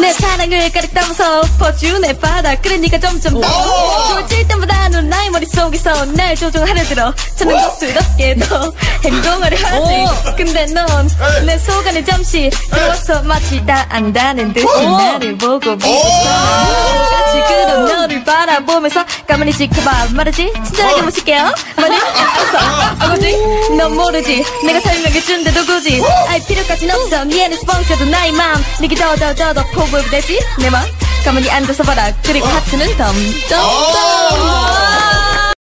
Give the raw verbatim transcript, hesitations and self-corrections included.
내 사랑을 가득 담아서 퍼주 내 바닥 그러니까 점점 더 좋아질 때마다 넌 나의 머릿속에서 날 조종하려 들어 저는 거스럽게도 행동하려 하지 근데 넌 내 속안에 잠시 들어와서 마치 다 안다는 듯이 나를 보고 비웃어 같이 그런 너를 바라보면서 가만히 지켜봐 말하지 친절하게 모실게요 많이 알았어 아버지 넌 모르지 내가 설명해준데도 굳이 알 필요까진 없어 네 안에서 뻥쳐도 나의 맘 네게 더더더더 포부해도 되지 내 맘 가만히 앉아서 봐라 그리고 하트는 덤덤덤